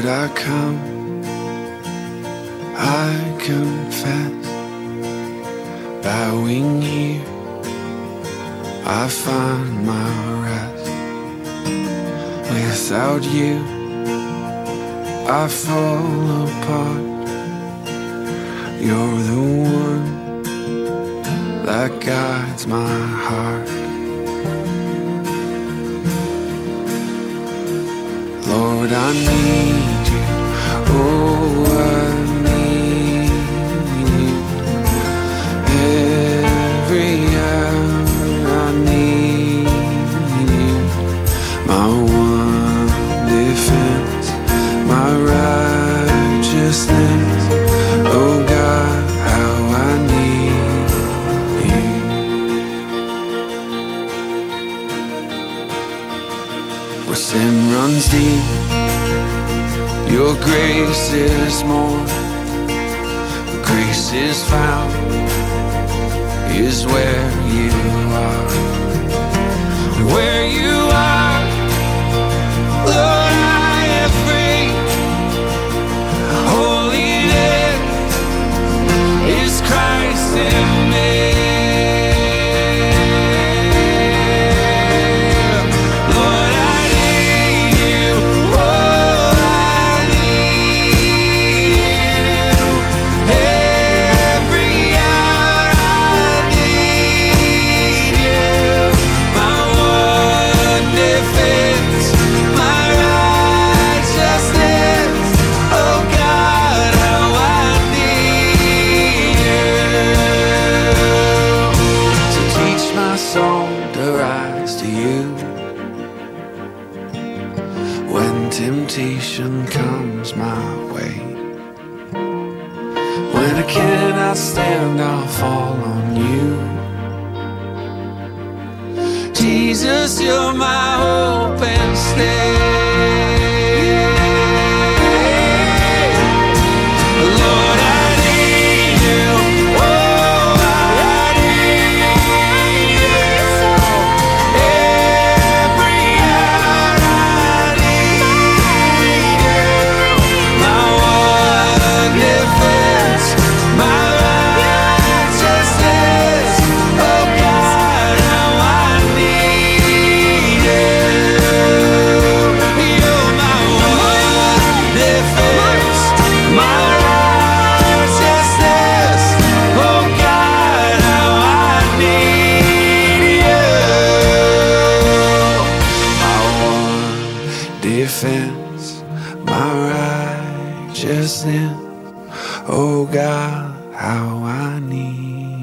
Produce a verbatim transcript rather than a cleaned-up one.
Lord, I come, I confess, bowing here, I find my rest. Without you, I fall apart. You're the one that guides my heart. Lord, I need you, oh, I need you. Every hour I need you. My one defense, my righteousness, oh God, how I need you. Where sin runs deep, your grace is more. Grace is found, is where you are. And where you are, Lord, I am free. Holiness is Christ in me. Lord, I need you. Oh, I need you. Every hour I need you. My one defense, my righteousness. Oh God, how I need you. So teach my soul to rise to you. When temptation comes my way, when I cannot stand, I'll fall on you. Jesus, you're my hope and stay. Lord, I need you. Oh, I need you. Every hour I need you. My one defense, my righteousness. Oh God, how I need you. You're my one defense, my righteousness. Oh God, how I need you. My one defense, my righteousness. Oh God, how I need